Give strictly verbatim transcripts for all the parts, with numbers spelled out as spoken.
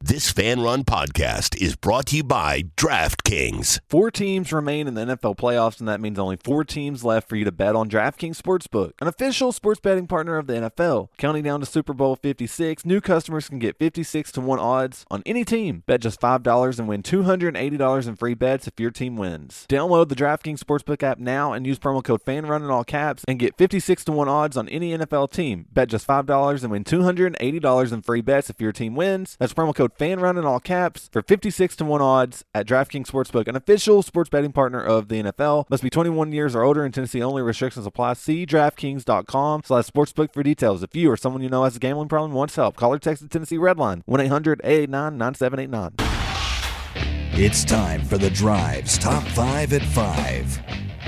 This Fan Run podcast is brought to you by DraftKings. Four teams remain in the N F L playoffs, and that means only four teams left for you to bet on DraftKings Sportsbook, an official sports betting partner of the N F L. Counting down to Super Bowl fifty-six, new customers can get fifty-six to one odds on any team. Bet just five dollars and win two hundred eighty dollars in free bets if your team wins. Download the DraftKings Sportsbook app now and use promo code FANRUN in all caps and get fifty-six to one odds on any N F L team. Bet just five dollars and win two hundred eighty dollars in free bets if your team wins. That's promo code FANRUN in all caps for fifty-six to one odds at DraftKings Sportsbook, an official sports betting partner of the N F L. Must be twenty-one years or older in Tennessee only. Restrictions apply. See DraftKings.com slash sportsbook for details. If you or someone you know has a gambling problem and wants help, call or text the Tennessee Redline, one eight hundred eight eight nine nine seven eight nine. It's time for The Drive's Top five at five.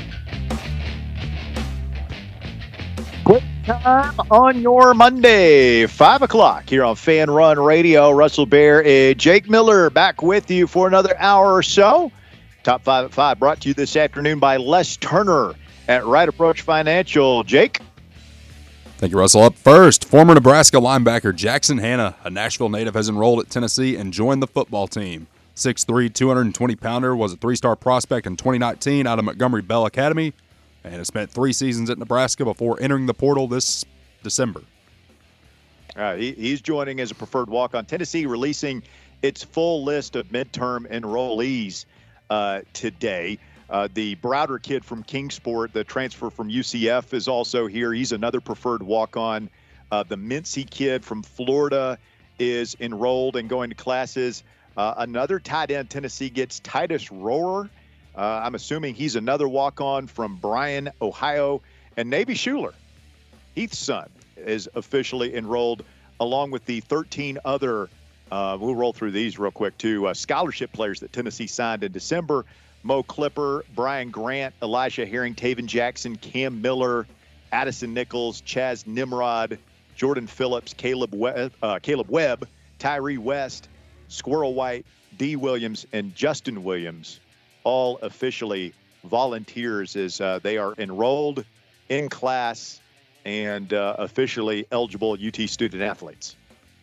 Quick time on your Monday, five o'clock here on Fan Run Radio. Russell Bear and Jake Miller back with you for another hour or so. Top five at five brought to you this afternoon by Les Turner at Right Approach Financial. Jake? Thank you, Russell. Up first, former Nebraska linebacker Jackson Hanna, a Nashville native, has enrolled at Tennessee and joined the football team. six three, two hundred twenty pounder, was a three-star prospect in twenty nineteen out of Montgomery Bell Academy, and has spent three seasons at Nebraska before entering the portal this December. All right, he, he's joining as a preferred walk-on. Tennessee releasing its full list of midterm enrollees uh, today. Uh, the Browder kid from Kingsport, the transfer from U C F, is also here. He's another preferred walk-on. Uh, the Mincy kid from Florida is enrolled and going to classes. Uh, another tight end Tennessee gets, Titus Rohrer. Uh, I'm assuming he's another walk-on from Bryan, Ohio. And Navy Schuler, Heath's son, is officially enrolled, along with the thirteen other, uh, we'll roll through these real quick too, uh, scholarship players that Tennessee signed in December. Mo Clipper, Brian Grant, Elijah Herring, Taven Jackson, Cam Miller, Addison Nichols, Chaz Nimrod, Jordan Phillips, Caleb Webb, uh, Caleb Webb, Tyree West, Squirrel White, D. Williams, and Justin Williams, all officially volunteers as uh, they are enrolled in class and uh, officially eligible U T student athletes.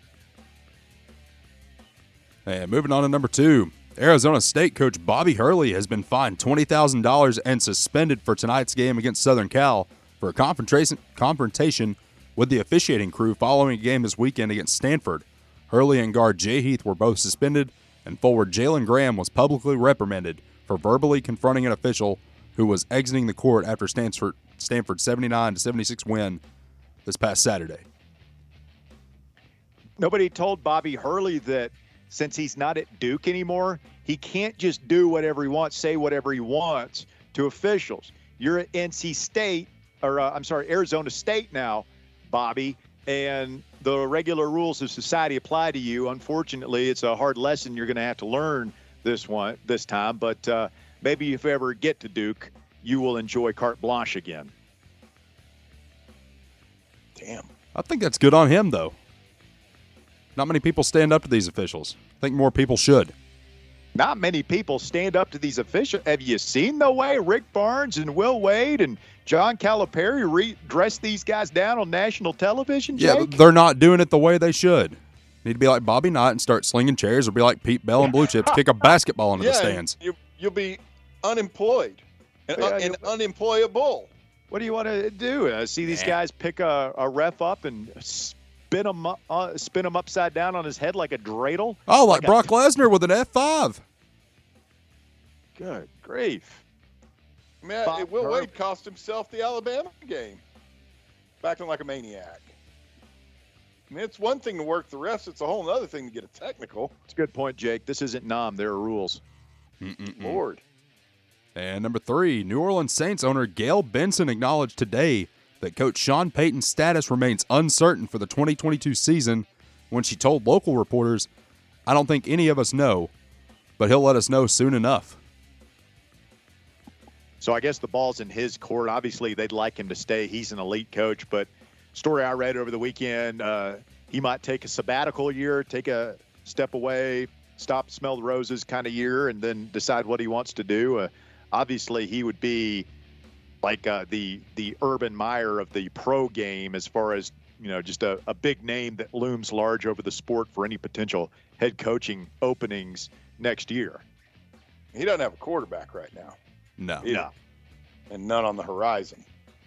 And moving on to number two, Arizona State coach Bobby Hurley has been fined twenty thousand dollars and suspended for tonight's game against Southern Cal for a confrontation, confrontation with the officiating crew following a game this weekend against Stanford. Hurley and guard Jay Heath were both suspended, and forward Jalen Graham was publicly reprimanded for verbally confronting an official who was exiting the court after Stanford Stanford's seventy-nine to seventy-six win this past Saturday. Nobody told Bobby Hurley that since he's not at Duke anymore, he can't just do whatever he wants, say whatever he wants to officials. You're at N C State, or uh, I'm sorry, Arizona State now, Bobby, and the regular rules of society apply to you. Unfortunately, it's a hard lesson you're going to have to learn this one this time, but uh, maybe if you ever get to Duke, you will enjoy carte blanche again. Damn. I think that's good on him, though. Not many people stand up to these officials. I think more people should. Not many people stand up to these officials. Have you seen the way Rick Barnes and Will Wade and John Calipari re- dress these guys down on national television, Jake? Yeah, but they're not doing it the way they should. Need to be like Bobby Knight and start slinging chairs, or be like Pete Bell and Blue Chips, kick a basketball into yeah, the stands. You, you'll be unemployed and, Yeah, un- and unemployable. What do you want to do? Uh, see these guys pick a, a ref up and spin him, up, uh, spin him upside down on his head like a dreidel? Oh, like, like Brock a, Lesnar with an F five. Good grief. Man, Bob it, Will Herb. Wade cost himself the Alabama game. Acting like a maniac. I mean, it's one thing to work the refs. It's a whole other thing to get a technical. It's a good point, Jake. This isn't N O M. There are rules. Mm-mm-mm. Lord. And number three, New Orleans Saints owner Gail Benson acknowledged today that Coach Sean Payton's status remains uncertain for the twenty twenty-two season when she told local reporters, "I don't think any of us know, but he'll let us know soon enough." So I guess the ball's in his court. Obviously, they'd like him to stay. He's an elite coach. But story I read over the weekend, uh, he might take a sabbatical year, take a step away, stop, smell the roses kind of year, and then decide what he wants to do. Uh, obviously, he would be like uh, the the Urban Meyer of the pro game as far as you know, just a, a big name that looms large over the sport for any potential head coaching openings next year. He doesn't have a quarterback right now. No. No. And none on the horizon.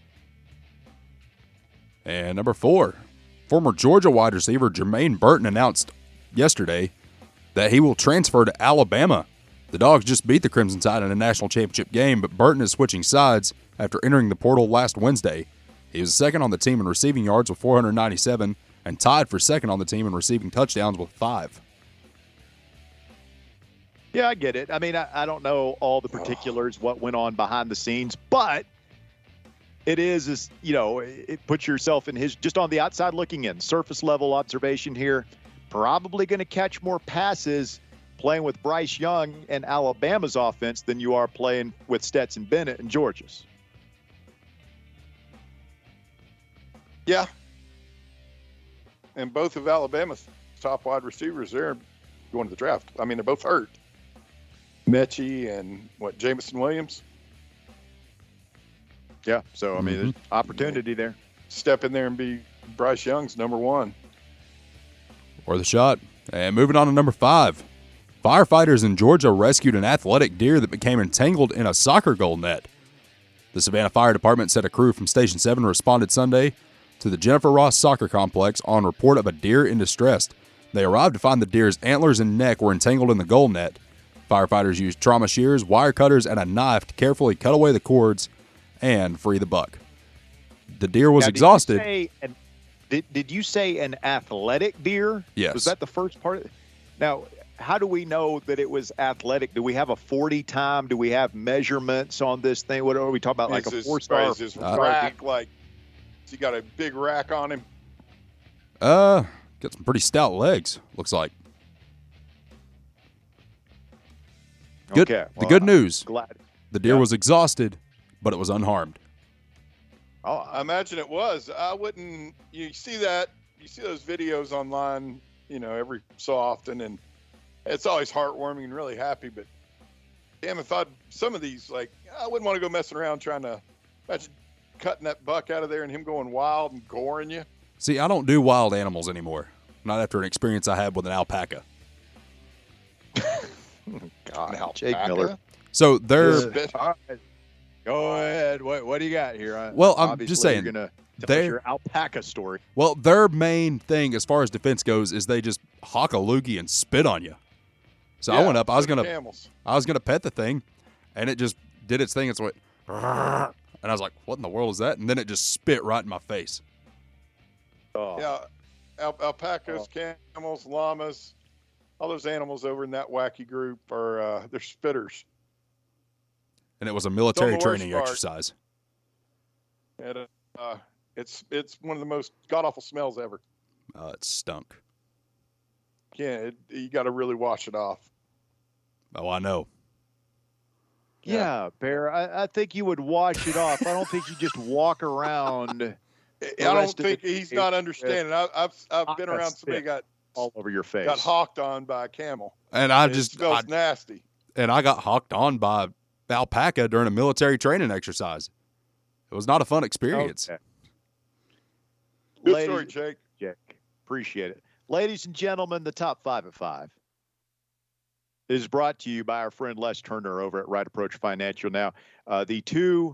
And number four, former Georgia wide receiver Jermaine Burton announced yesterday that he will transfer to Alabama. The Dogs just beat the Crimson Tide in a national championship game, but Burton is switching sides after entering the portal last Wednesday. He was second on the team in receiving yards with four hundred ninety-seven and tied for second on the team in receiving touchdowns with five. Yeah, I get it. I mean, I, I don't know all the particulars, what went on behind the scenes, but it is, is you know, it puts yourself in his, just on the outside looking in, surface level observation here, probably going to catch more passes playing with Bryce Young and Alabama's offense than you are playing with Stetson Bennett and Georgia's. Yeah. And both of Alabama's top wide receivers there going to the draft. I mean, they're both hurt. Mechie and, what, Jamison Williams? Yeah, so, I mean, Mm-hmm. there's opportunity there. Step in there and be Bryce Young's number one. Or the shot. And moving on to number five. Firefighters in Georgia rescued an athletic deer that became entangled in a soccer goal net. The Savannah Fire Department said a crew from Station seven responded Sunday to the Jennifer Ross Soccer Complex on report of a deer in distress. They arrived to find the deer's antlers and neck were entangled in the goal net. Firefighters used trauma shears, wire cutters, and a knife to carefully cut away the cords and free the buck. The deer was Now, exhausted. Did you, say an, did, did you say an athletic deer? Yes. Was that the first part? Of, now, how do we know that it was athletic? Do we have a forty time? Do we have measurements on this thing? What are we talking about? Like Is a his- four star? Is his Uh, rack like, has he got a big rack on him? Uh, got some pretty stout legs, looks like. Good. Okay, the well, good I'm news, Glad. the deer yeah. was exhausted, but it was unharmed. Oh, I imagine it was. I wouldn't. You see that? You see those videos online, you know, every so often, and it's always heartwarming and really happy. But damn, if I some of these, like, I wouldn't want to go messing around trying to imagine cutting that buck out of there and him going wild and goring you. See, I don't do wild animals anymore. Not after an experience I had with an alpaca. God, An Jake alpaca? Miller. So they're Spit- All right. Go ahead. What What do you got here? I- Well, I'm obviously just saying, You're gonna tell us they're- your alpaca story. well, their main thing as far as defense goes is they just hawk a loogie and spit on you. So I Yeah, went up. I was like gonna camels. I was gonna pet the thing, and it just did its thing. It's went, and I was like, "What in the world is that?" And then it just spit right in my face. Oh. Yeah, al- alpacas, camels, llamas, all those animals over in that wacky group are uh, they're spitters. And it was a military worst training part. exercise. And uh, it's it's one of the most god awful smells ever. Uh, it stunk. Yeah, it, you got to really wash it off. Oh, I know. Yeah, Bear. I, I think you would wash it off. I don't think you just walk around I The don't rest of think the he's day not is understanding. I, I've I've been hot around as somebody spit. got all over your face. got hawked on by a camel. And I It just smells I, nasty. and I got hawked on by alpaca during a military training exercise. It was not a fun experience. Okay. Good Ladies- story, Jake. Jake. Appreciate it. Ladies and gentlemen, the top five at five is brought to you by our friend Les Turner over at Right Approach Financial. Now, uh, the two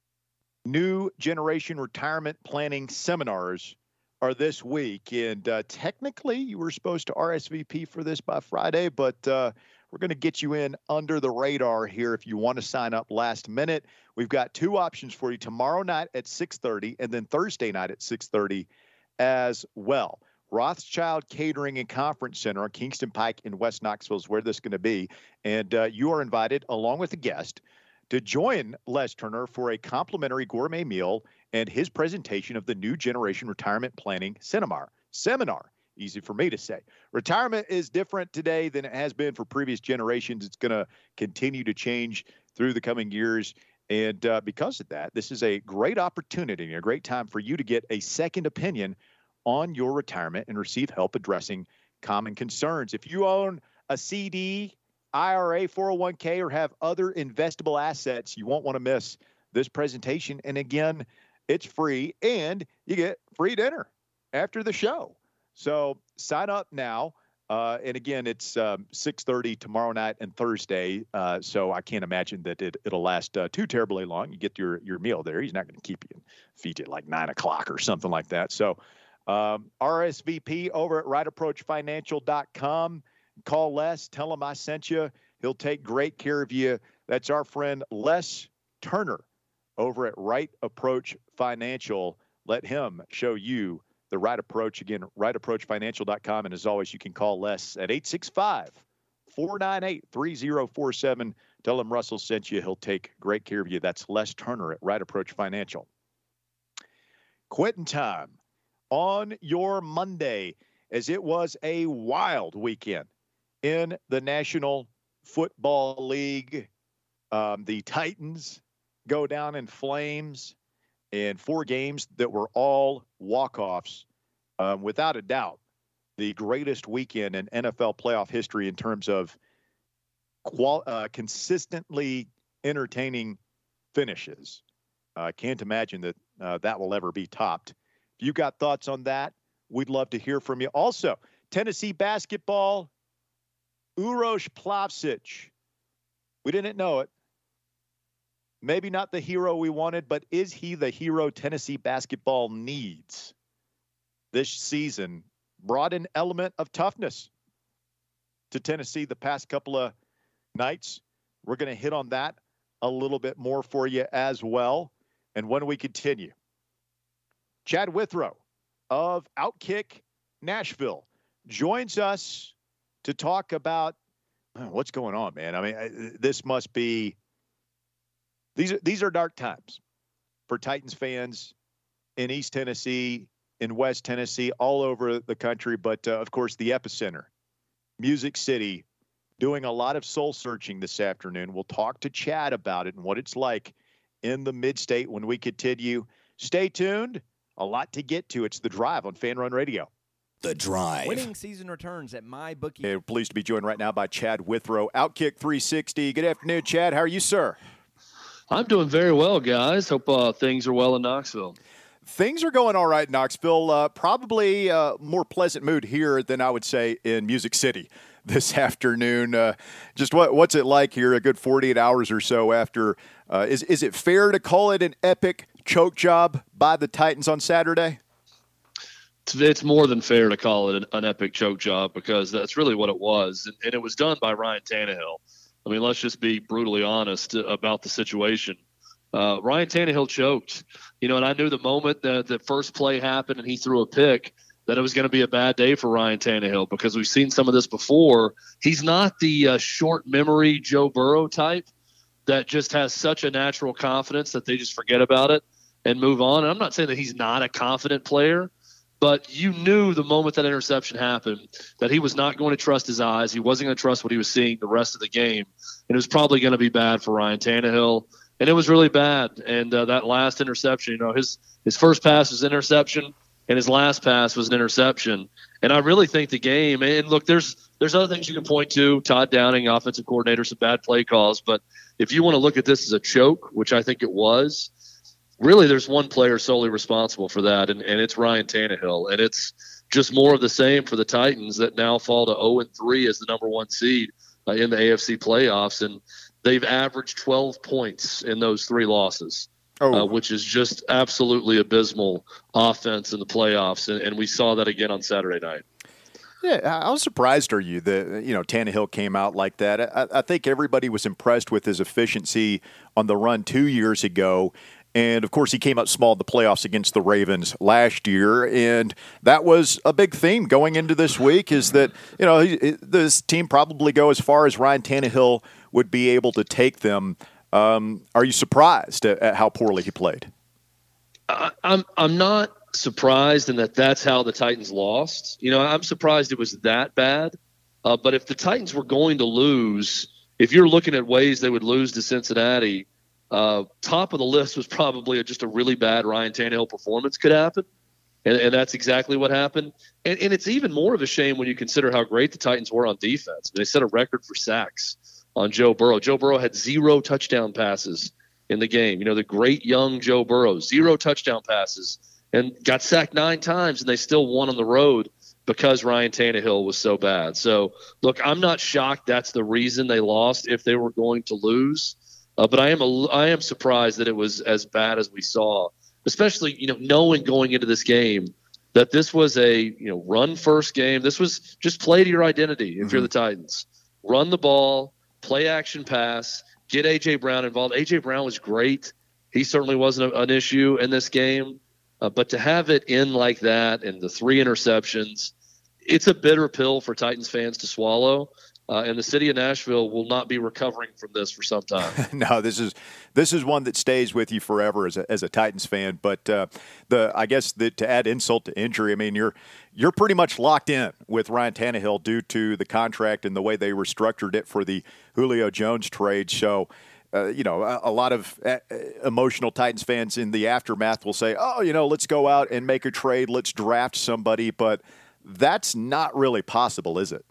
new generation retirement planning seminars are this week. And uh, technically, you were supposed to R S V P for this by Friday, but uh, we're going to get you in under the radar here if you want to sign up last minute. We've got two options for you tomorrow night at six thirty and then Thursday night at six thirty as well. Rothschild Catering and Conference Center on Kingston Pike in West Knoxville is where this is going to be. And uh, you are invited, along with a guest, to join Les Turner for a complimentary gourmet meal and his presentation of the new generation retirement planning seminar. Seminar, easy for me to say. Retirement is different today than it has been for previous generations. It's going to continue to change through the coming years. And uh, because of that, this is a great opportunity and a great time for you to get a second opinion on your retirement and receive help addressing common concerns. If you own a C D, I R A, four oh one k, or have other investable assets, you won't want to miss this presentation. And again, it's free and you get free dinner. after the show. So sign up now. Uh, and again, it's um, six thirty tomorrow night and Thursday. Uh, so I can't imagine that it, it'll last uh, too terribly long. You get your, your meal there. He's not going to keep you and feed you at like nine o'clock or something like that. So um, R S V P over at right approach financial dot com. Call Les. Tell him I sent you. He'll take great care of you. That's our friend Les Turner over at Right Approach Financial. Let him show you the right approach. Again, right approach financial dot com. And as always, you can call Les at eight six five, four nine eight, three zero four seven. Tell him Russell sent you. He'll take great care of you. That's Les Turner at Right Approach Financial. Quitting time on your Monday, as it was a wild weekend in the National Football League. Um, the Titans go down in flames. And four games that were all walk-offs, um, without a doubt, the greatest weekend in N F L playoff history in terms of qual- uh, consistently entertaining finishes. I uh, can't imagine that uh, that will ever be topped. If you got thoughts on that, we'd love to hear from you. Also, Tennessee basketball, Uroš Plavšić. We didn't know it. Maybe not the hero we wanted, but is he the hero Tennessee basketball needs this season? Brought an element of toughness to Tennessee the past couple of nights. We're going to hit on that a little bit more for you as well. And when we continue, Chad Withrow of Outkick Nashville joins us to talk about oh, what's going on, man. I mean, this must be These are, these are dark times for Titans fans in East Tennessee, in West Tennessee, all over the country. But, uh, of course, the epicenter, Music City, doing a lot of soul searching this afternoon. We'll talk to Chad about it and what it's like in the mid-state when we continue. Stay tuned. A lot to get to. It's The Drive on Fan Run Radio. The Drive. Winning season returns at MyBookie. Hey, we're pleased to be joined right now by Chad Withrow, Outkick three sixty. Good afternoon, Chad. How are you, sir? I'm doing very well, guys. Hope uh, things are well in Knoxville. Things are going all right in Knoxville. Uh, probably a more pleasant mood here than I would say in Music City this afternoon. Uh, just what what's it like here? A good forty-eight hours or so after. Uh, is is it fair to call it an epic choke job by the Titans on Saturday? It's, it's more than fair to call it an, an epic choke job because that's really what it was, and, and it was done by Ryan Tannehill. I mean, let's just be brutally honest about the situation. Uh, Ryan Tannehill choked, you know, and I knew the moment that the first play happened and he threw a pick that it was going to be a bad day for Ryan Tannehill because we've seen some of this before. He's not the uh, short memory Joe Burrow type that just has such a natural confidence that they just forget about it and move on. And I'm not saying that he's not a confident player, but you knew the moment that interception happened that he was not going to trust his eyes. He wasn't going to trust what he was seeing the rest of the game. And it was probably going to be bad for Ryan Tannehill. And it was really bad. And uh, that last interception, you know, his, his first pass was interception and his last pass was an interception. And I really think the game, and look, there's there's other things you can point to. Todd Downing, offensive coordinator, some bad play calls. But if you want to look at this as a choke, which I think it was, really, there's one player solely responsible for that, and, and it's Ryan Tannehill. And it's just more of the same for the Titans that now fall to oh and three as the number one seed uh, in the A F C playoffs. And they've averaged twelve points in those three losses, oh. uh, which is just absolutely abysmal offense in the playoffs. And, and we saw that again on Saturday night. Yeah, how surprised are you that, you know, Tannehill came out like that? I, I think everybody was impressed with his efficiency on the run two years ago. And, of course, he came out small in the playoffs against the Ravens last year. And that was a big theme going into this week is that, you know, this team probably go as far as Ryan Tannehill would be able to take them. Um, are you surprised at, at how poorly he played? I, I'm I'm not surprised in that that's how the Titans lost. You know, I'm surprised it was that bad. Uh, but if the Titans were going to lose, if you're looking at ways they would lose to Cincinnati, Uh, top of the list was probably just a really bad Ryan Tannehill performance could happen, and, and that's exactly what happened. And, and it's even more of a shame when you consider how great the Titans were on defense. They set a record for sacks on Joe Burrow. Joe Burrow had zero touchdown passes in the game. You know, the great young Joe Burrow, zero touchdown passes and got sacked nine times, and they still won on the road because Ryan Tannehill was so bad. So, look, I'm not shocked that's the reason they lost if they were going to lose. Uh, but I am a, I am surprised that it was as bad as we saw, especially, you know, knowing going into this game that this was a, you know, run first game. This was just play to your identity if mm-hmm. you're the Titans. Run the ball, play action pass, get A J. Brown involved. A J. Brown was great. He certainly wasn't a, an issue in this game. Uh, but to have it in like that and the three interceptions, it's a bitter pill for Titans fans to swallow. Uh, and the city of Nashville will not be recovering from this for some time. No, this is this is one that stays with you forever as a, as a Titans fan. But uh, the I guess that to add insult to injury, I mean you're you're pretty much locked in with Ryan Tannehill due to the contract and the way they restructured it for the Julio Jones trade. So. Uh, you know, a, a lot of uh, emotional Titans fans in the aftermath will say, oh, you know, let's go out and make a trade. Let's draft somebody. But that's not really possible, is it?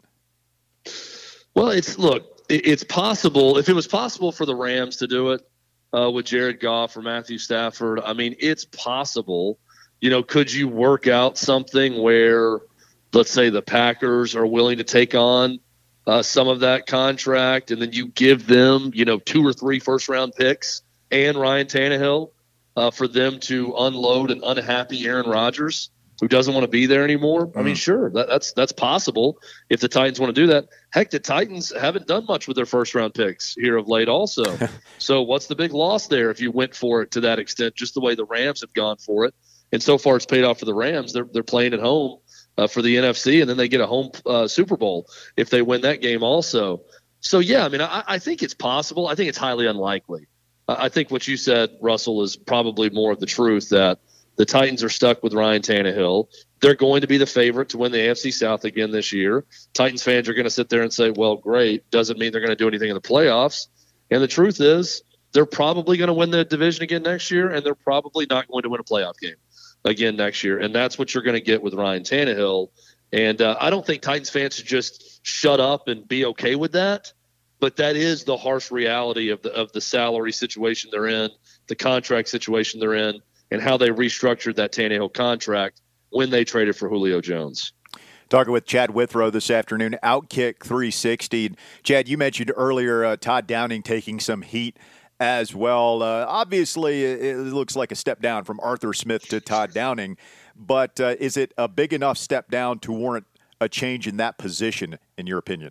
Well, it's look, it, it's possible. If it was possible for the Rams to do it uh, with Jared Goff or Matthew Stafford, I mean, it's possible. You know, could you work out something where, let's say, the Packers are willing to take on Uh, some of that contract, and then you give them, you know, two or three first-round picks and Ryan Tannehill uh, for them to unload an unhappy Aaron Rodgers who doesn't want to be there anymore? Mm-hmm. I mean, sure, that, that's that's possible if the Titans want to do that. Heck, the Titans haven't done much with their first-round picks here of late also. So what's the big loss there if you went for it to that extent, just the way the Rams have gone for it? And so far it's paid off for the Rams. They're, they're playing at home Uh, for the N F C, and then they get a home uh, Super Bowl if they win that game also. So, yeah, I mean, I, I think it's possible. I think it's highly unlikely. Uh, I think what you said, Russell, is probably more of the truth, that the Titans are stuck with Ryan Tannehill. They're going to be the favorite to win the A F C South again this year. Titans fans are going to sit there and say, well, great, doesn't mean they're going to do anything in the playoffs. And the truth is they're probably going to win the division again next year, and they're probably not going to win a playoff game again next year. And that's what you're going to get with Ryan Tannehill. And uh, I don't think Titans fans should just shut up and be okay with that. But that is the harsh reality of the of the salary situation they're in, the contract situation they're in, and how they restructured that Tannehill contract when they traded for Julio Jones. Talking with Chad Withrow this afternoon, Outkick three sixty. Chad, you mentioned earlier uh, Todd Downing taking some heat as well. Uh, obviously, it looks like a step down from Arthur Smith to Todd Downing, but uh, is it a big enough step down to warrant a change in that position, in your opinion?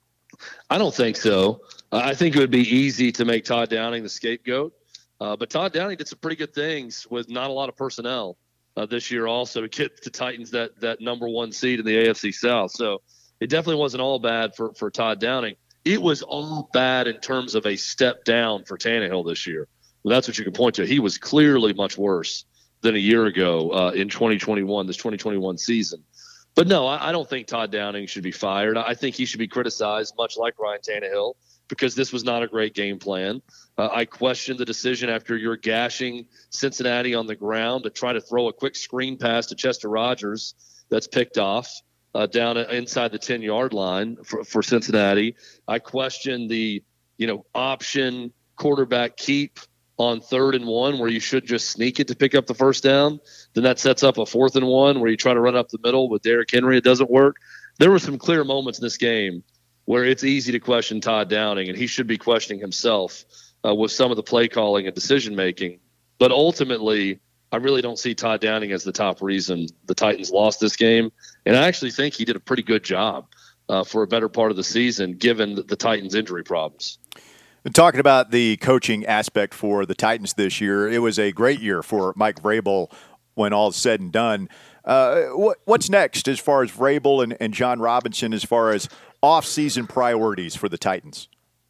I don't think so. Uh, I think it would be easy to make Todd Downing the scapegoat, uh, but Todd Downing did some pretty good things with not a lot of personnel uh, this year also to get the Titans that, that number one seed in the A F C South. So it definitely wasn't all bad for, for Todd Downing. It was all bad in terms of a step down for Tannehill this year. Well, that's what you can point to. He was clearly much worse than a year ago uh, in twenty twenty-one, this twenty twenty-one season. But no, I, I don't think Todd Downing should be fired. I think he should be criticized, much like Ryan Tannehill, because this was not a great game plan. Uh, I question the decision after you're gashing Cincinnati on the ground to try to throw a quick screen pass to Chester Rogers that's picked off. Uh, down inside the ten-yard line for, for Cincinnati. I question the, you know, option quarterback keep on third and one where you should just sneak it to pick up the first down. Then that sets up a fourth and one where you try to run up the middle with Derrick Henry. It doesn't work. There were some clear moments in this game where it's easy to question Todd Downing, and he should be questioning himself uh, with some of the play calling and decision-making. But ultimately, I really don't see Todd Downing as the top reason the Titans lost this game. And I actually think he did a pretty good job uh, for a better part of the season, given the, the Titans' injury problems. Talking about the coaching aspect for the Titans this year, it was a great year for Mike Vrabel when all is said and done. Uh, what, what's next as far as Vrabel and, and John Robinson as far as off-season priorities for the Titans?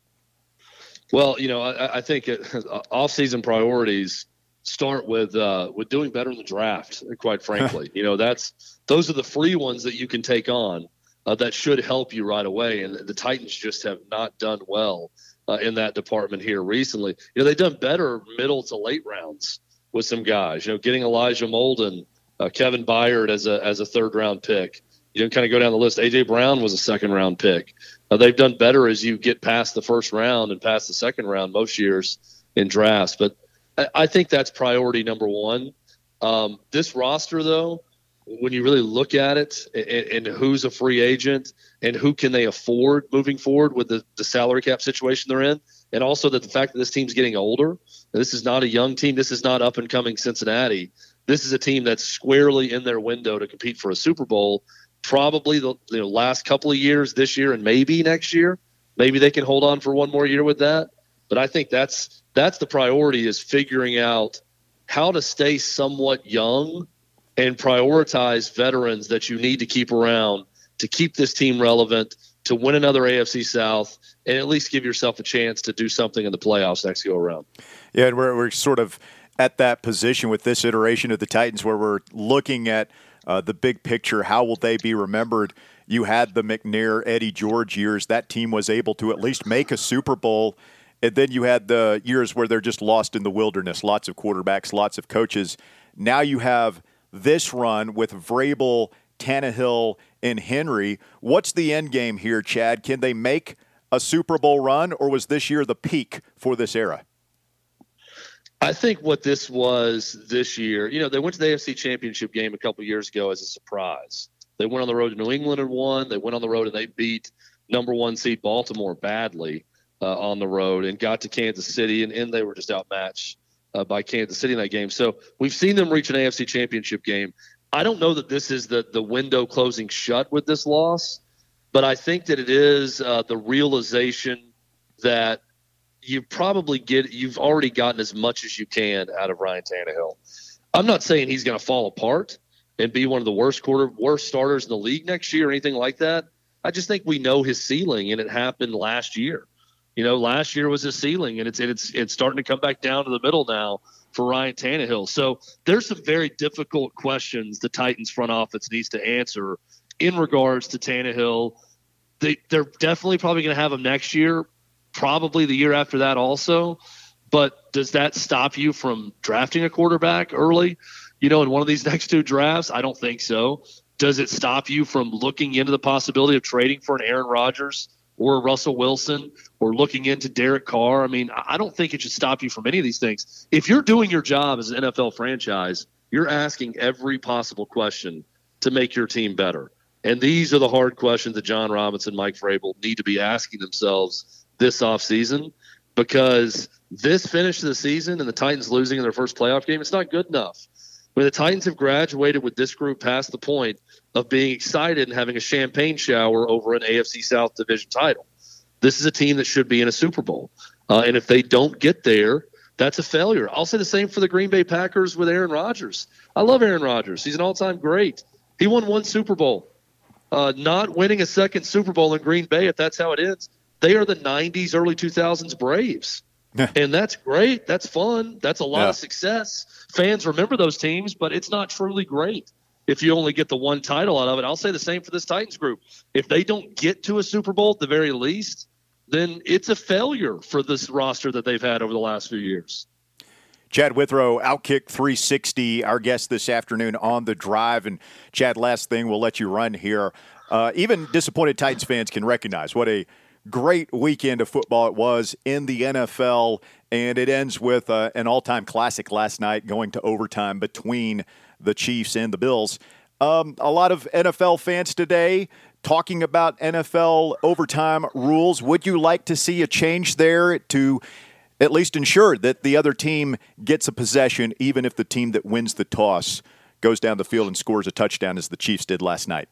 Well, you know, I, I think it, off-season priorities – start with uh, with doing better in the draft, quite frankly. You know, that's those are the free ones that you can take on uh, that should help you right away. And the Titans just have not done well uh, in that department here recently. You know, they've done better middle to late rounds with some guys. You know, getting Elijah Molden, uh, Kevin Byard as a as a third round pick. You know, kind of go down the list. A J Brown was a second round pick. Uh, they've done better as you get past the first round and past the second round most years in drafts. But I think that's priority number one. Um, this roster, though, when you really look at it and, and who's a free agent and who can they afford moving forward with the, the salary cap situation they're in, and also that the fact that this team's getting older, this is not a young team. This is not up and coming Cincinnati. This is a team that's squarely in their window to compete for a Super Bowl. Probably the you know, last couple of years, this year and maybe next year. Maybe they can hold on for one more year with that. But I think that's that's the priority, is figuring out how to stay somewhat young and prioritize veterans that you need to keep around to keep this team relevant, to win another A F C South, and at least give yourself a chance to do something in the playoffs next go around. Yeah, and we're, we're sort of at that position with this iteration of the Titans where we're looking at uh, the big picture. How will they be remembered? You had the McNair, Eddie George years. That team was able to at least make a Super Bowl. And then you had the years where they're just lost in the wilderness, lots of quarterbacks, lots of coaches. Now you have this run with Vrabel, Tannehill, and Henry. What's the end game here, Chad? Can they make a Super Bowl run, or was this year the peak for this era? I think what this was this year, you know, they went to the A F C Championship game a couple of years ago as a surprise. They went on the road to New England and won. They went on the road and they beat number one seed Baltimore badly uh, on the road and got to Kansas City, and, and they were just outmatched uh, by Kansas City in that game. So we've seen them reach an A F C Championship game. I don't know that this is the, the window closing shut with this loss, but I think that it is uh, the realization that you probably get, you've already gotten as much as you can out of Ryan Tannehill. I'm not saying he's going to fall apart and be one of the worst quarter, worst starters in the league next year or anything like that. I just think we know his ceiling, and it happened last year. You know, last year was his ceiling, and it's and it's it's starting to come back down to the middle now for Ryan Tannehill. So there's some very difficult questions the Titans front office needs to answer in regards to Tannehill. They they're definitely probably going to have him next year. Probably the year after that also. But does that stop you from drafting a quarterback early, you know, in one of these next two drafts? I don't think so. Does it stop you from looking into the possibility of trading for an Aaron Rodgers or a Russell Wilson or looking into Derek Carr? I mean, I don't think it should stop you from any of these things. If you're doing your job as an N F L franchise, you're asking every possible question to make your team better. And these are the hard questions that John Robinson, Mike Vrabel need to be asking themselves this offseason, because this finish of the season and the Titans losing in their first playoff game, it's not good enough. When the Titans have graduated with this group past the point of being excited and having a champagne shower over an A F C South division title, this is a team that should be in a Super Bowl. Uh, and if they don't get there, that's a failure. I'll say the same for the Green Bay Packers with Aaron Rodgers. I love Aaron Rodgers. He's an all-time great. He won one Super Bowl. Uh, not winning a second Super Bowl in Green Bay, if that's how it ends, they are the nineties, early two thousands Braves. And that's great. That's fun. That's a lot yeah. of success. Fans remember those teams, but it's not truly great if you only get the one title out of it. I'll say the same for this Titans group. If they don't get to a Super Bowl at the very least, then it's a failure for this roster that they've had over the last few years. Chad Withrow, Outkick three sixty, our guest this afternoon on The Drive. And Chad, last thing, we'll let you run here. Uh, even disappointed Titans fans can recognize what a great weekend of football it was in the N F L, and it ends with uh, an all-time classic last night going to overtime between the Chiefs and the Bills. Um, a lot of N F L fans today talking about N F L overtime rules. Would you like to see a change there to at least ensure that the other team gets a possession, even if the team that wins the toss goes down the field and scores a touchdown as the Chiefs did last night?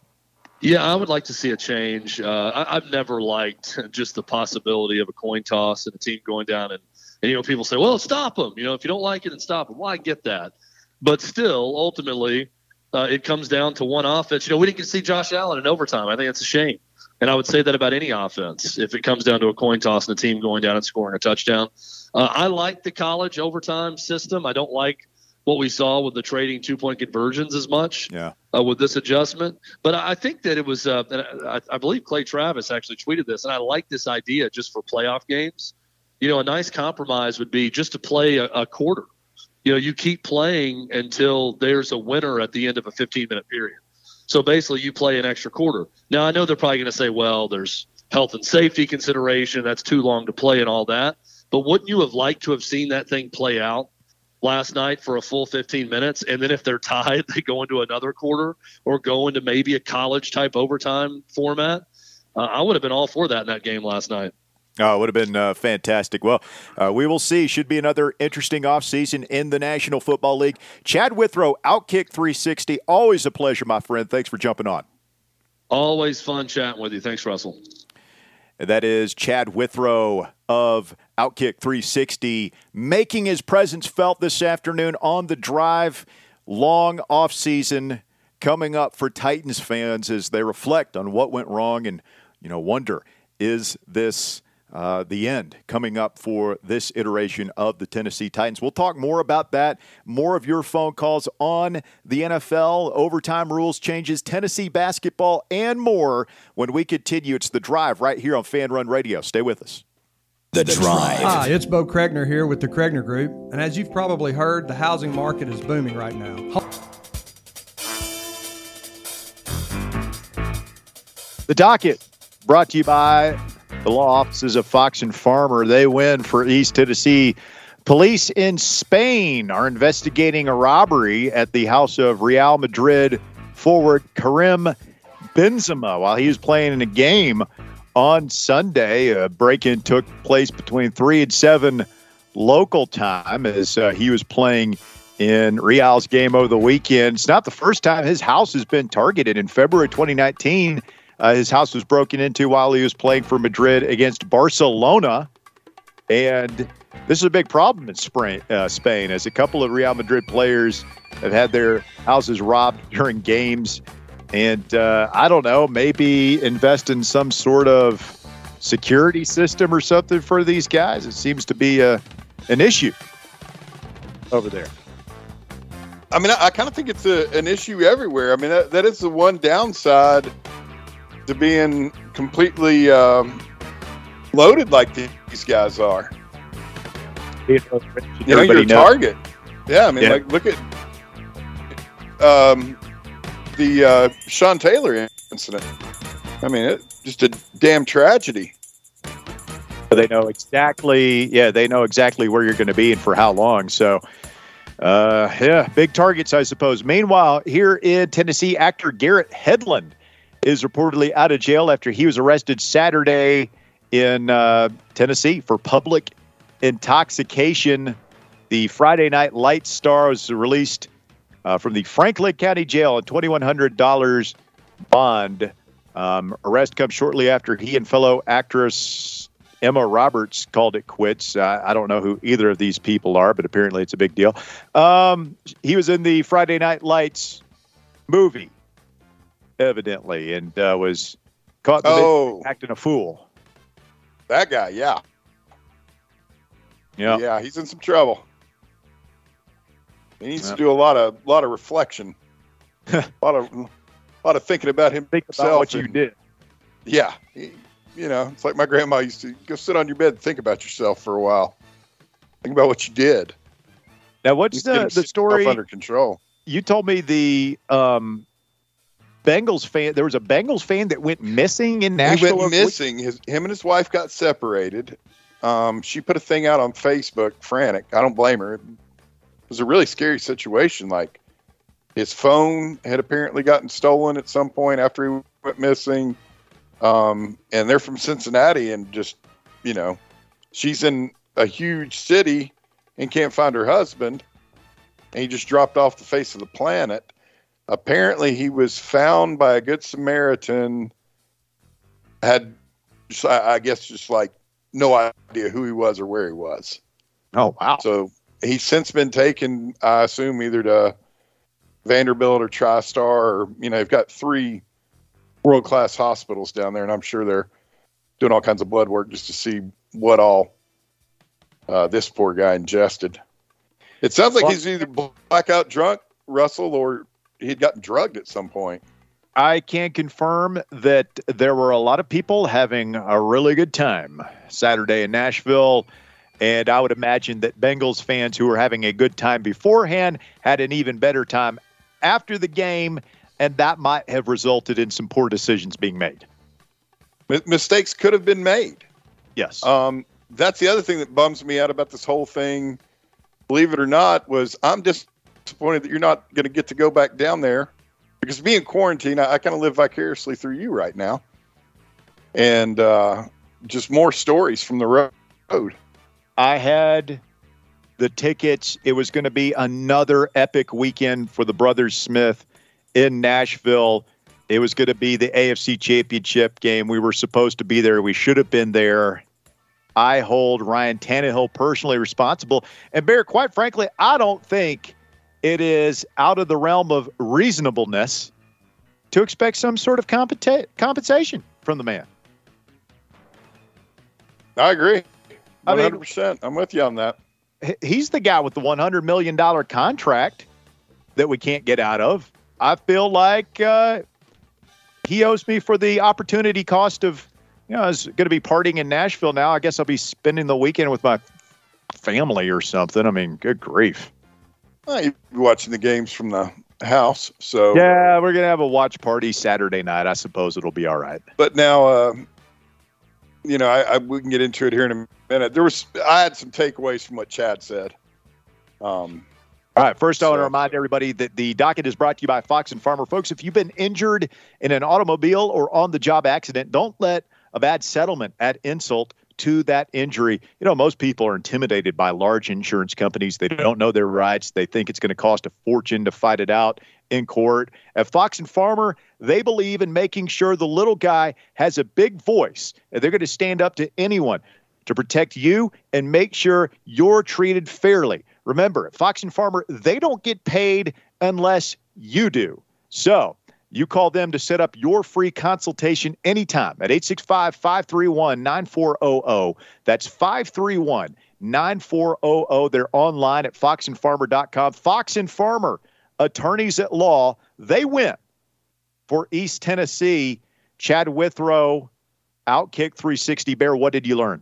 Yeah, I would like to see a change. Uh, I, I've never liked just the possibility of a coin toss and a team going down and, and, you know, people say, well, stop them. You know, if you don't like it, then stop them. Well, I get that. But still, ultimately, uh, it comes down to one offense. You know, we didn't get to see Josh Allen in overtime. I think that's a shame. And I would say that about any offense if it comes down to a coin toss and a team going down and scoring a touchdown. Uh, I like the college overtime system. I don't like what we saw with the trading two-point conversions as much yeah. uh, with this adjustment. But I think that it was uh, – I, I believe Clay Travis actually tweeted this, and I like this idea just for playoff games. You know, a nice compromise would be just to play a, a quarter. You know, you keep playing until there's a winner at the end of a fifteen-minute period. So basically you play an extra quarter. Now, I know they're probably going to say, well, there's health and safety consideration. That's too long to play and all that. But wouldn't you have liked to have seen that thing play out last night for a full fifteen minutes. And then if they're tied, they go into another quarter or go into maybe a college type overtime format. Uh, I would have been all for that in that game last night. Oh, it would have been uh, fantastic. Well, uh, we will see. Should be another interesting offseason in the National Football League. Chad Withrow, Outkick three sixty. Always a pleasure, my friend. Thanks for jumping on. Always fun chatting with you. Thanks, Russell. That is Chad Withrow of Outkick three sixty, making his presence felt this afternoon on the drive. Long offseason coming up for Titans fans as they reflect on what went wrong and, you know, wonder, is this uh, the end coming up for this iteration of the Tennessee Titans? We'll talk more about that, more of your phone calls on the N F L, overtime rules changes, Tennessee basketball, and more when we continue. It's The Drive right here on Fan Run Radio. Stay with us. The Drive. Hi, it's Bo Kregner here with the Kregner Group. And as you've probably heard, the housing market is booming right now. The docket brought to you by the law offices of Fox and Farmer. They win for East Tennessee. Police in Spain are investigating a robbery at the house of Real Madrid forward Karim Benzema while he was playing in a game on Sunday. A break-in took place between three and seven local time as uh, he was playing in Real's game over the weekend. It's not the first time his house has been targeted. In February twenty nineteen, uh, his house was broken into while he was playing for Madrid against Barcelona. And this is a big problem in Spain, uh, Spain as a couple of Real Madrid players have had their houses robbed during games. And uh, I don't know, maybe invest in some sort of security system or something for these guys. It seems to be a, an issue over there. I mean, I, I kind of think it's a, an issue everywhere. I mean, that, that is the one downside to being completely um, loaded like these guys are. You know, you're a target. Yeah, I mean, yeah. like, look at um, the uh, Sean Taylor incident. I mean, it's just a damn tragedy. They know exactly, yeah, they know exactly where you're going to be and for how long. So, uh, yeah, big targets, I suppose. Meanwhile, here in Tennessee, actor Garrett Hedlund is reportedly out of jail after he was arrested Saturday in uh, Tennessee for public intoxication. The Friday Night Lights star was released uh, from the Franklin County Jail on twenty-one hundred dollars bond. Um, arrest comes shortly after he and fellow actress Emma Roberts called it quits. Uh, I don't know who either of these people are, but apparently it's a big deal. Um, he was in the Friday Night Lights movie, evidently, and uh, was caught in the oh, acting a fool. That guy, yeah. Yeah, yeah, he's in some trouble. He needs yeah. to do a lot of lot of reflection, a lot of a lot of thinking about himself. Think about what and, you did. Yeah, he, you know, it's like my grandma used to go sit on your bed and think about yourself for a while. Think about what you did. Now, what's the, the story? Under control. You told me the um, Bengals fan. There was a Bengals fan that went missing in Nashville. He went missing. His him and his wife got separated. Um, she put a thing out on Facebook, frantic. I don't blame her. It was a really scary situation. Like, his phone had apparently gotten stolen at some point after he went missing. Um, and they're from Cincinnati, and just, you know, she's in a huge city and can't find her husband. And he just dropped off the face of the planet. Apparently he was found by a Good Samaritan, had, I guess, just like, no idea who he was or where he was. Oh, wow. So he's since been taken, I assume, either to Vanderbilt or TriStar, or, you know, they've got three world-class hospitals down there, and I'm sure they're doing all kinds of blood work just to see what all uh, this poor guy ingested. It sounds like well, he's either blackout drunk, Russell, or he'd gotten drugged at some point. I can confirm that there were a lot of people having a really good time Saturday in Nashville, and I would imagine that Bengals fans who were having a good time beforehand had an even better time after the game, and that might have resulted in some poor decisions being made. M- mistakes could have been made. Yes. Um, that's the other thing that bums me out about this whole thing. believe it or not, was I'm disappointed that you're not going to get to go back down there because being quarantined, I, I kind of live vicariously through you right now. And uh, just more stories from the road. I had the tickets. It was going to be another epic weekend for the Brothers Smith in Nashville. It was going to be the A F C Championship game. We were supposed to be there. We should have been there. I hold Ryan Tannehill personally responsible. And Bear, quite frankly, I don't think it is out of the realm of reasonableness to expect some sort of compensa- compensation from the man. I agree. I one hundred percent. mean, I'm with you on that. He's the guy with the one hundred million dollars contract that we can't get out of. I feel like uh, he owes me for the opportunity cost of, you know, I was going to be partying in Nashville now. I guess I'll be spending the weekend with my family or something. I mean, good grief. Well, you'll be watching the games from the house. So yeah, we're going to have a watch party Saturday night. I suppose it'll be all right. But now, uh, you know, I, I we can get into it here in a minute. There was I had some takeaways from what Chad said. Um, All right, first I want to remind everybody that the docket is brought to you by Fox and Farmer. Folks, if you've been injured in an automobile or on-the-job accident, don't let a bad settlement add insult to that injury. You know, most people are intimidated by large insurance companies. They don't know their rights. They think it's going to cost a fortune to fight it out in court. At Fox and Farmer, they believe in making sure the little guy has a big voice, and they're going to stand up to anyone to protect you and make sure you're treated fairly. Remember, at Fox and Farmer, they don't get paid unless you do. So you call them to set up your free consultation anytime at eight six five, five three one, nine four zero zero. That's five three one, nine four zero zero. They're online at fox and farmer dot com. Fox and Farmer, attorneys at law, they win for East Tennessee. Chad Withrow, Outkick three sixty. Bear, what did you learn?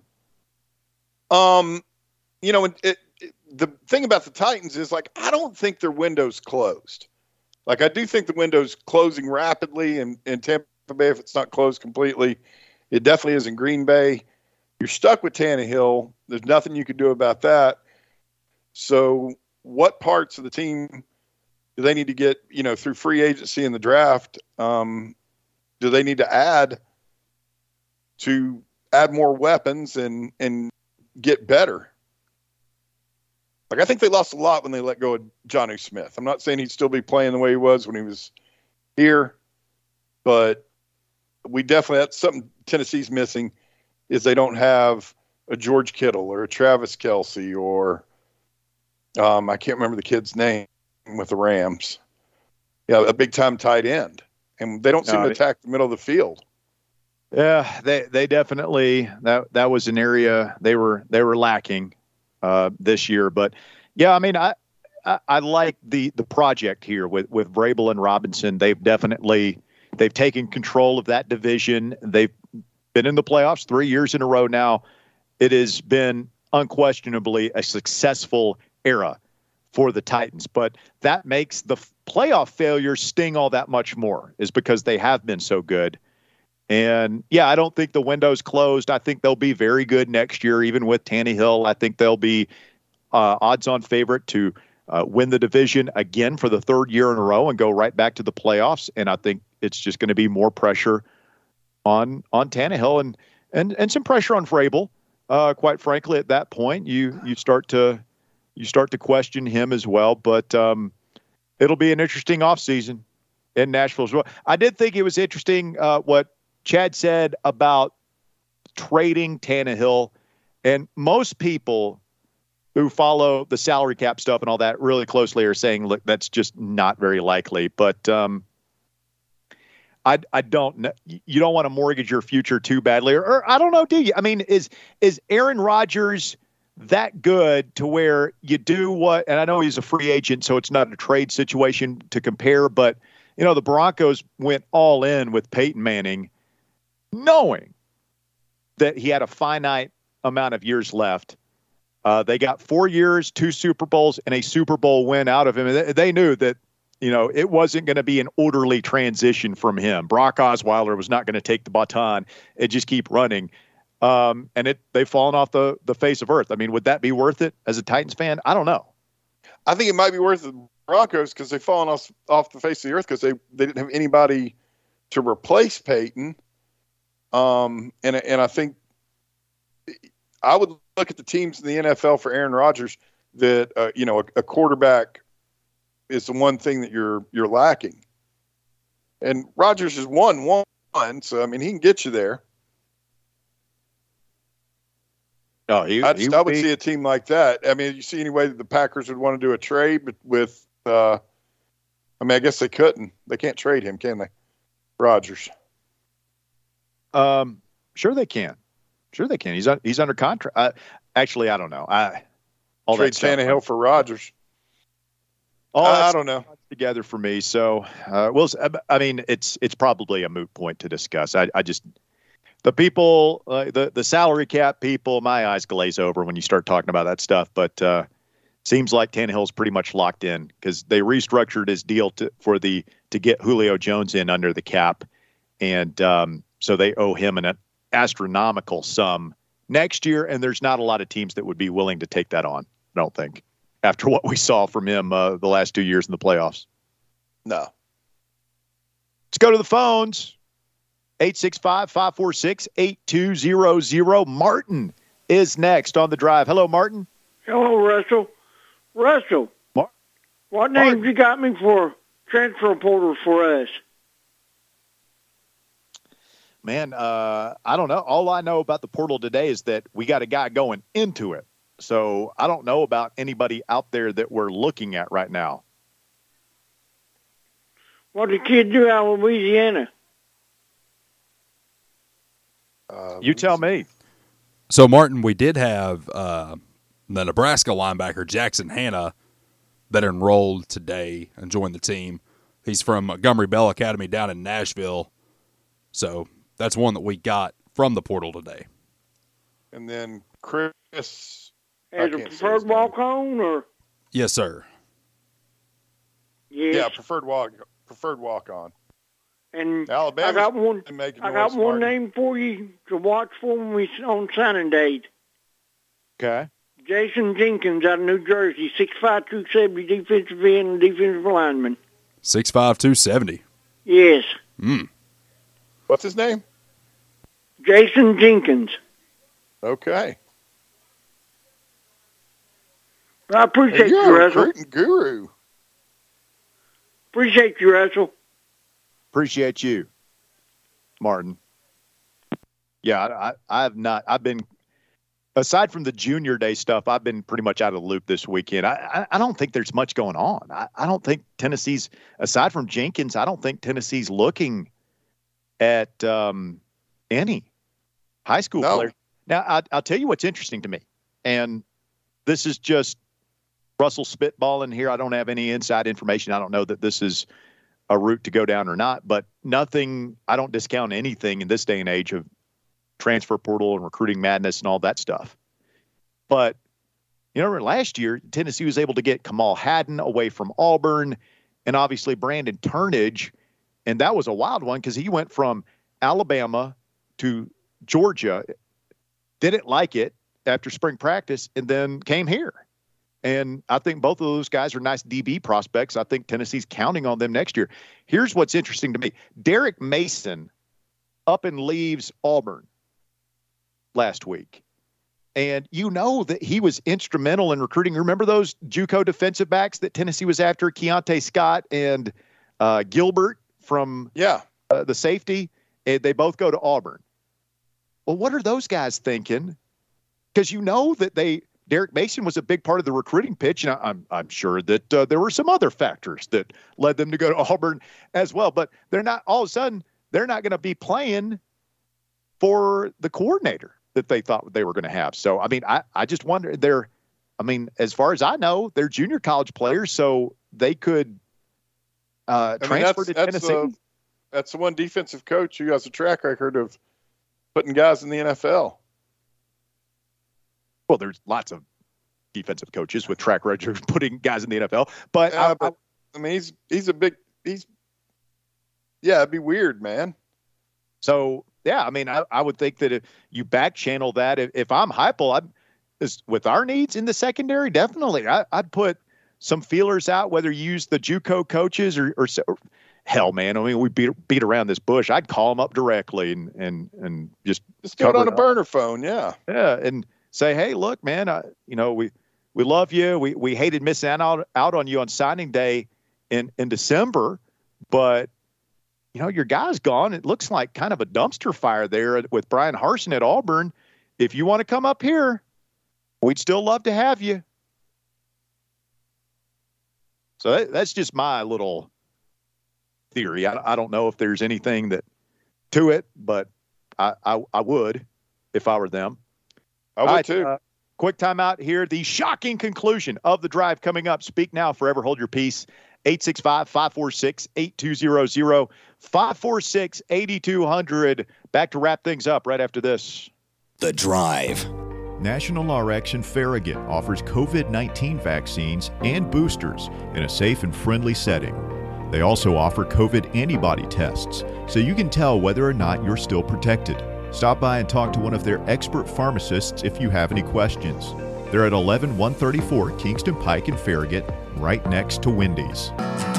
Um, you know, it, it, the thing about the Titans is, like, I don't think their window's closed. Like, I do think the window's closing rapidly in, in Tampa Bay. If it's not closed completely, it definitely is in Green Bay. You're stuck with Tannehill. There's nothing you can do about that. So what parts of the team do they need to get, you know, through free agency and the draft? Um, do they need to add to add more weapons and, and get better? Like, I think they lost a lot when they let go of Jonnu Smith. I'm not saying he'd still be playing the way he was when he was here, but we definitely, that's something Tennessee's missing, is they don't have a George Kittle or a Travis Kelce or um, I can't remember the kid's name with the Rams. Yeah, a big-time tight end. And they don't seem no, to attack the middle of the field. Yeah, they they definitely, that that was an area they were they were lacking uh, this year. But yeah, I mean, I, I I like the the project here with with Vrabel and Robinson. They've definitely they've taken control of that division. They've been in the playoffs three years in a row now. It has been unquestionably a successful era for the Titans, but that makes the playoff failures sting all that much more, is because they have been so good. And yeah, I don't think the window's closed. I think they'll be very good next year, even with Tannehill. I think they'll be uh, odds-on favorite to uh, win the division again for the third year in a row and go right back to the playoffs. And I think it's just going to be more pressure on on Tannehill and and and some pressure on Vrabel. Uh, quite frankly, at that point, you you start to you start to question him as well. But um, it'll be an interesting offseason in Nashville as well. I did think it was interesting uh, what Chad said about trading Tannehill, and most people who follow the salary cap stuff and all that really closely are saying, look, that's just not very likely. But um, I, I don't know. You don't want to mortgage your future too badly, or, or I don't know, do you? I mean, is is Aaron Rodgers that good to where you do what? And I know he's a free agent, so it's not a trade situation to compare. But you know, the Broncos went all in with Peyton Manning, knowing that he had a finite amount of years left. Uh, they got four years, two Super Bowls, and a Super Bowl win out of him. And they knew that, you know, it wasn't going to be an orderly transition from him. Brock Osweiler was not going to take the baton and just keep running. Um, and it they've fallen off the, the face of earth. I mean, would that be worth it as a Titans fan? I don't know. I think it might be worth the Broncos because they've fallen off, off the face of the earth because they, they didn't have anybody to replace Peyton. Um, and, and I think I would look at the teams in the N F L for Aaron Rodgers that, uh, you know, a, a quarterback is the one thing that you're you're lacking. And Rodgers has won one, so, I mean, he can get you there. No, he, I, just, he I would be, see a team like that. I mean, you see any way that the Packers would want to do a trade but with uh, I mean, I guess they couldn't. They can't trade him, can they? Rodgers. Um, sure they can. Sure they can. He's he's under contract. I, actually, I don't know. I all trade that Tannehill for Rodgers. All I, I don't know. Together for me. So, uh, well, I mean, it's it's probably a moot point to discuss. I, I just the people, uh, the the salary cap people, my eyes glaze over when you start talking about that stuff. But uh, seems like Tannehill's pretty much locked in because they restructured his deal to for the to get Julio Jones in under the cap, and um, so they owe him an astronomical sum next year. And there's not a lot of teams that would be willing to take that on. I don't think. After what we saw from him uh, the last two years in the playoffs. No. Let's go to the phones. eight six five, five four six, eight two zero zero. Martin is next on the drive. Hello, Martin. Hello, Russell. Russell, Mar- what name Martin. you got me for transfer portal for us? Man, uh, I don't know. All I know about the portal today is that we got a guy going into it. So I don't know about anybody out there that we're looking at right now. What did the kid do out of Louisiana? Uh, You tell me. So, Martin, we did have uh, the Nebraska linebacker, Jackson Hanna, that enrolled today and joined the team. He's from Montgomery Bell Academy down in Nashville. So that's one that we got from the portal today. And then Chris. I As a can't say his preferred name. walk-on, or? Yes, sir. Yes. Yeah, preferred walk, preferred walk on. And Alabama. I got one. Making I got noise, one Martin. name for you to watch for when we on signing day. Okay. Jason Jenkins out of New Jersey, six five, two seventy, defensive end and defensive lineman. six five, two seventy. Yes. Mm. What's his name? Jason Jenkins. Okay. I appreciate Hey, you're you, a Russell. recruiting guru. Appreciate you, Russell. Appreciate you, Martin. Yeah, I, I, I have not. I've been, aside from the junior day stuff, I've been pretty much out of the loop this weekend. I, I, I don't think there's much going on. I, I don't think Tennessee's, aside from Jenkins, I don't think Tennessee's looking at um, any high school No. players. Now, I, I'll tell you what's interesting to me, and this is just Russell spitballing here. I don't have any inside information. I don't know that this is a route to go down or not, but nothing, I don't discount anything in this day and age of transfer portal and recruiting madness and all that stuff. But, you know, last year, Tennessee was able to get Kamal Haddon away from Auburn and obviously Brandon Turnage. And that was a wild one because he went from Alabama to Georgia, didn't like it after spring practice, and then came here. And I think both of those guys are nice D B prospects. I think Tennessee's counting on them next year. Here's what's interesting to me. Derek Mason up and leaves Auburn last week. And you know that he was instrumental in recruiting. Remember those JUCO defensive backs that Tennessee was after, Keontae Scott and uh, Gilbert from Yeah. uh, the safety? And they both go to Auburn. Well, what are those guys thinking? Because you know that they Derek Mason was a big part of the recruiting pitch, and I'm I'm sure that uh, there were some other factors that led them to go to Auburn as well. But they're not all of a sudden they're not going to be playing for the coordinator that they thought they were going to have. So I mean, I I just wonder they're I mean, as far as I know, they're junior college players, so they could uh, I mean, transfer that's, to that's, Tennessee. uh, that's the one defensive coach who has a track record of putting guys in the N F L. Well, there's lots of defensive coaches with track records putting guys in the N F L, but, Yeah, I, but I mean, he's he's a big he's yeah, it'd be weird, man. So, yeah, I mean, I, I would think that if you back channel that, if, if I'm Heupel, I'd, is, with our needs in the secondary, definitely. I, I'd put some feelers out, whether you use the JUCO coaches or, or, or hell, man. I mean, we beat beat around this bush. I'd call them up directly and and and just just do it on a burner phone, yeah, yeah, and say, hey, look, man, I, you know, we we love you. We we hated missing out out on you on signing day in in December, but you know, your guy's gone. It looks like kind of a dumpster fire there with Brian Harsin at Auburn. If you want to come up here, we'd still love to have you. So that, that's just my little theory. I, I don't know if there's anything that to it, but I, I, I would if I were them. I would right, too. Uh, quick timeout here. The shocking conclusion of the drive coming up. Speak now, forever hold your peace. eight six five, five four six, eight two zero zero, five four six, eight two zero zero. Back to wrap things up right after this. The Drive. National R X and Farragut offers COVID nineteen vaccines and boosters in a safe and friendly setting. They also offer COVID antibody tests, so you can tell whether or not you're still protected. Stop by and talk to one of their expert pharmacists if you have any questions. They're at eleven one thirty-four Kingston Pike in Farragut, right next to Wendy's.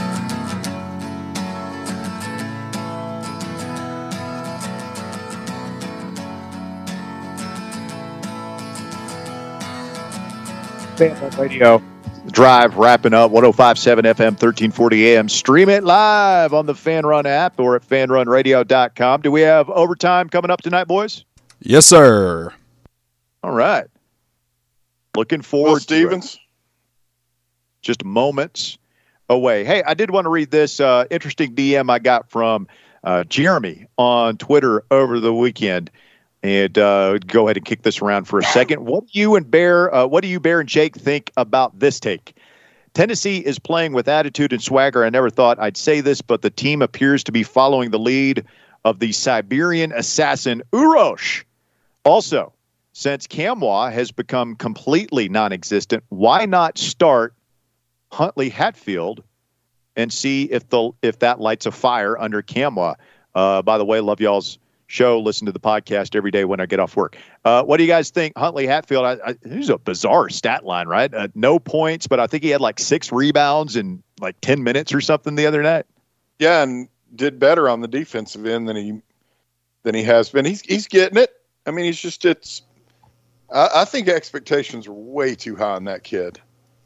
Radio. The Drive wrapping up. one oh five point seven F M, thirteen forty A M. Stream it live on the Fan Run app or at fan run radio dot com. Do we have overtime coming up tonight, boys? Yes, sir. All right. Looking forward Will Stevens. to it. Just moments away. Hey, I did want to read this uh, interesting D M I got from uh, Jeremy on Twitter over the weekend. And uh, go ahead and kick this around for a second. What do you and Bear, uh, what do you, Bear and Jake, think about this take? Tennessee is playing with attitude and swagger. I never thought I'd say this, but the team appears to be following the lead of the Siberian assassin Urosh. Also, since Kamwa has become completely non-existent, why not start Huntley Hatfield and see if the if that lights a fire under Kamwa? Uh, by the way, love y'all's show. Listen to the podcast every day when I get off work. Uh, what do you guys think? Huntley Hatfield, I, I, he's a bizarre stat line, right? Uh, no points, but I think he had like six rebounds in like ten minutes or something the other night. Yeah, and did better on the defensive end than he than he has been. He's he's getting it. I mean, he's just it's. I, I think expectations are way too high on that kid.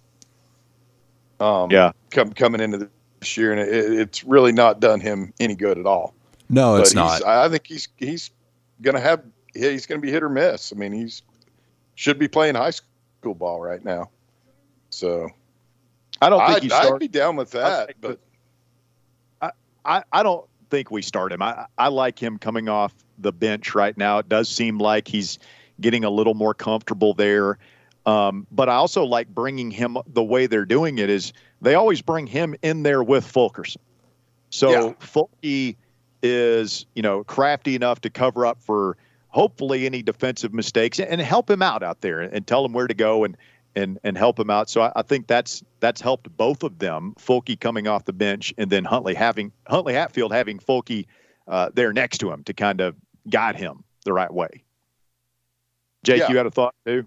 Um, yeah, come, coming into this year, and it, it's really not done him any good at all. No, it's but not. I think he's he's going to have he's going to be hit or miss. I mean, he's should be playing high school ball right now. So I don't think I'd, he start, I'd be down with that, but I, I, I don't think we start him. I, I like him coming off the bench right now. It does seem like he's getting a little more comfortable there. Um, but I also like bringing him the way they're doing it is they always bring him in there with Fulkerson. So yeah. Fulke is, you know, crafty enough to cover up for hopefully any defensive mistakes and help him out out there and tell him where to go and, and, and help him out. So I, I think that's, that's helped both of them, Fulke coming off the bench and then Huntley having Huntley Hatfield having Fulke uh, there next to him to kind of guide him the right way. Jake, yeah. You had a thought too?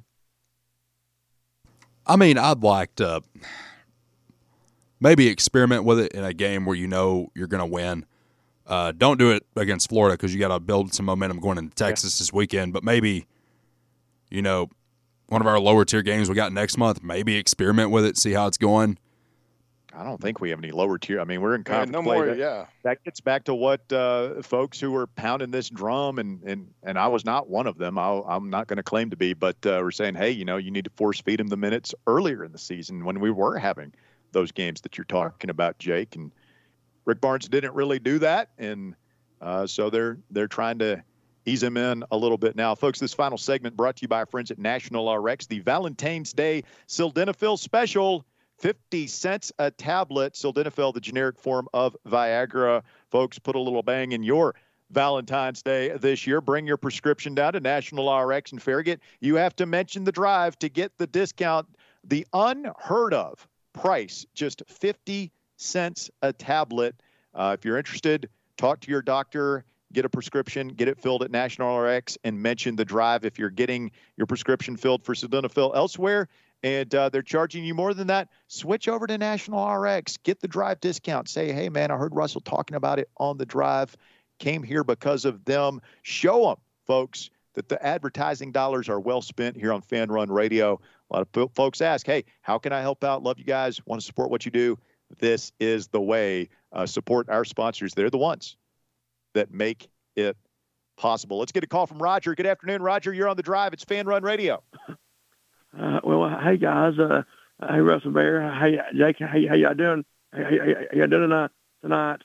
I mean, I'd like to maybe experiment with it in a game where you know you're going to win. Uh, don't do it against Florida because you got to build some momentum going into Texas yeah. this weekend. But maybe, you know, one of our lower tier games we got next month, maybe experiment with it, see how it's going. I don't think we have any lower tier. I mean, we're in conference yeah, no play. More, that, yeah. that gets back to what uh, folks who were pounding this drum, and and, and I was not one of them. I'll, I'm not going to claim to be, but uh, we're saying, hey, you know, you need to force feed them the minutes earlier in the season when we were having those games that you're talking about, Jake. And Rick Barnes didn't really do that, and uh, so they're they're trying to ease him in a little bit now. Folks, this final segment brought to you by our friends at National R X, the Valentine's Day Sildenafil Special. fifty cents a tablet. Sildenafil, the generic form of Viagra. Folks, put a little bang in your Valentine's Day this year. Bring your prescription down to National R X in Farragut. You have to mention the drive to get the discount. The unheard of price, just fifty cents a tablet. Uh, if you're interested, talk to your doctor, get a prescription, get it filled at National R X, and mention the drive if you're getting your prescription filled for Sildenafil elsewhere. and uh, they're charging you more than that, switch over to National R X. Get the drive discount. Say, hey, man, I heard Russell talking about it on the drive. Came here because of them. Show them, folks, that the advertising dollars are well spent here on Fan Run Radio. A lot of folks ask, hey, how can I help out? Love you guys. Want to support what you do? This is the way. Uh, support our sponsors. They're the ones that make it possible. Let's get a call from Roger. Good afternoon, Roger. You're on the drive. It's Fan Run Radio. Uh, well, hey guys, uh, hey Russell Bear, hey Jake, how, how y'all doing? How, how, how y'all doing tonight? tonight?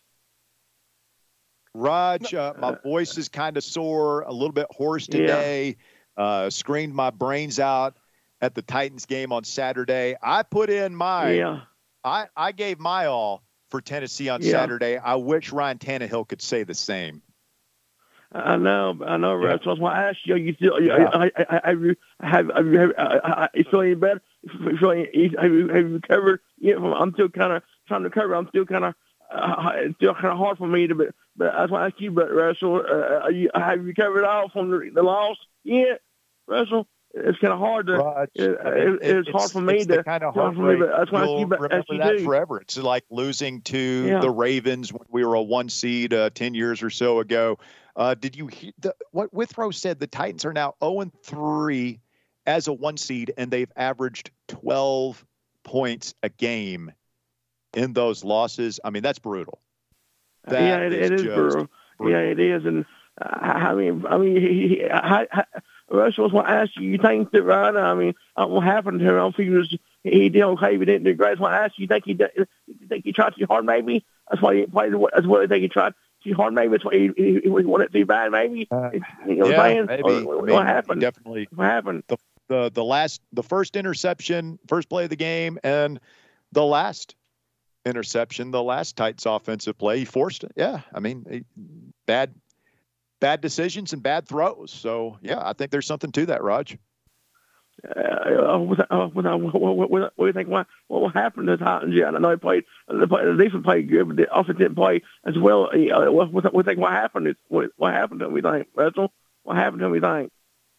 Raj, uh, my voice is kind of sore, a little bit hoarse today. Yeah. Uh, screamed my brains out at the Titans game on Saturday. I put in my, yeah. I, I gave my all for Tennessee on yeah. Saturday. I wish Ryan Tannehill could say the same. I know, I know, Russ. Yeah. That's why I asked you. You still, yeah. I, I, I, I have, I have, I, I feel any better? Feel any, have you, have you recovered? Yeah, I'm still kind of trying to recover. I'm still kind of, uh, it's still kind of hard for me to, but, but that's why I asked you. But Russell, uh, are you, have you recovered all from the, the loss? Yeah, Russell. It's kind of hard to. Raj, it, it, it, it's, it's hard for me it's to. The kind of heartbreak. Me, that's why You'll I keep, remember that do. forever. It's like losing to yeah. the Ravens when we were a one seed uh, ten years or so ago. Uh, did you hear the, what Withrow said? The Titans are now zero and three as a one seed, and they've averaged twelve points a game in those losses. I mean, that's brutal. That yeah, it is, it is brutal. brutal. Yeah, it is, and uh, I mean, I mean, he, he, I, I, Russell was want to ask you. You think that right? I mean, I don't know what happened to him. I don't think he was. He did okay. He didn't do great. That's why I asked you. You think he? Did, you think he tried too hard? Maybe that's why he played. That's what I think he tried too hard. Maybe that's why he, he, he wanted too bad. Maybe. Uh, you know yeah, what I'm saying? maybe. Or, I what mean, happened? Definitely. What happened? The, the the last, the first interception, first play of the game, and the last interception, the last Titans offensive play, he forced it. Yeah, I mean, he, bad. Bad decisions and bad throws. So, yeah, I think there's something to that, Raj. Uh, what, uh, what, what, what, what do you think? What, what happened to the Titans? Yeah, I know they played. The, the defense played good, but the offense didn't play as well. Uh, what, what, what do you think? What happened? What, what happened to them? We think, Russell? What happened to them? We think,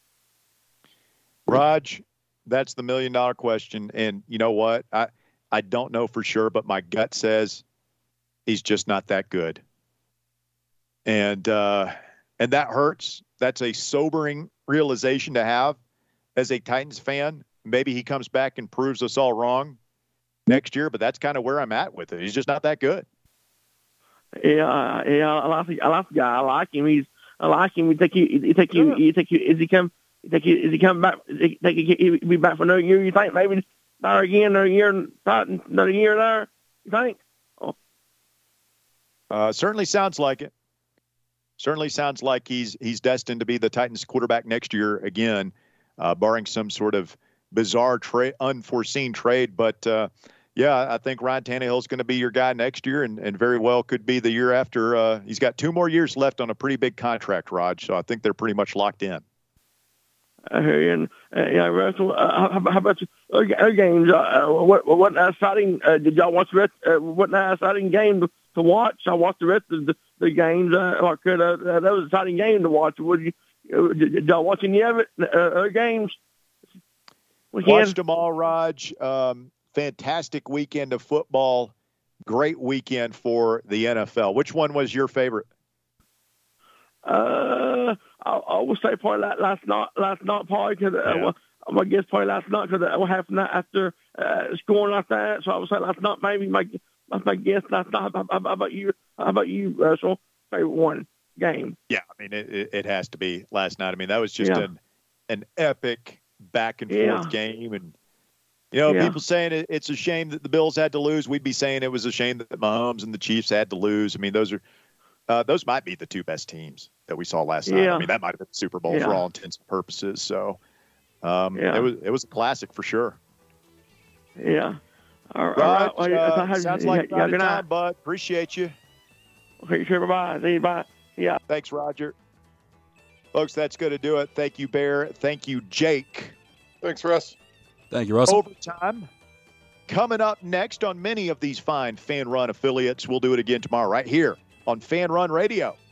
Raj. That's the million dollar question. And you know what? I I don't know for sure, but my gut says he's just not that good. And uh, and that hurts. That's a sobering realization to have as a Titans fan. Maybe he comes back and proves us all wrong next year, but that's kind of where I'm at with it. He's just not that good. Yeah, yeah, I like the, I like the guy. I like him. He's I like him. You think you, you think you, you think you, is he come? You think he, is he coming back? You think he, he'll be back for another year? You think maybe there again, another year, another year there? You think? Oh. Uh, certainly sounds like it. Certainly sounds like he's he's destined to be the Titans quarterback next year again, uh, barring some sort of bizarre trade, unforeseen trade. But uh, yeah, I think Ryan Tannehill is going to be your guy next year, and, and very well could be the year after. Uh, he's got two more years left on a pretty big contract, Raj. So I think they're pretty much locked in. I hear you. And, uh, yeah, Russell, uh, how, how about other, other games? Uh, what what exciting? Uh, did y'all watch the rest? Uh, what an exciting game to, to watch? I watched the rest of the, the games. Uh, or could uh, that was an exciting game to watch. Would you? Uh, did, did y'all watch any of it? Uh, other games? Weekend? Watched them all, Raj. Um, fantastic weekend of football. Great weekend for the N F L. Which one was your favorite? Uh, I, I would say probably last, last night. Last night, probably because uh, yeah. well, I'm gonna guess probably last night because what happened after uh, scoring like that. So I would say last night, maybe my that's my guess. Last night. How, how, how about you? How about you, Russell? Favorite one game? Yeah, I mean it. It has to be last night. I mean that was just yeah. an an epic back and forth yeah. game, and you know yeah. people saying it, it's a shame that the Bills had to lose. We'd be saying it was a shame that Mahomes and the Chiefs had to lose. I mean those are. Uh, those might be the two best teams that we saw last night. Yeah. I mean, that might have been the Super Bowl yeah. for all intents and purposes. So um, yeah. it was it was a classic for sure. Yeah. All right. Raj, All right. uh, Well, sounds yeah, like yeah, you're out good of night. time, bud. Appreciate you. Okay, sure. Bye-bye. See you. Bye. Yeah. Thanks, Roger. Folks, that's going to do it. Thank you, Bear. Thank you, Jake. Thanks, Russ. Thank you, Russell. Overtime coming up next on many of these fine Fan Run affiliates. We'll do it again tomorrow right here on Fan Run Radio.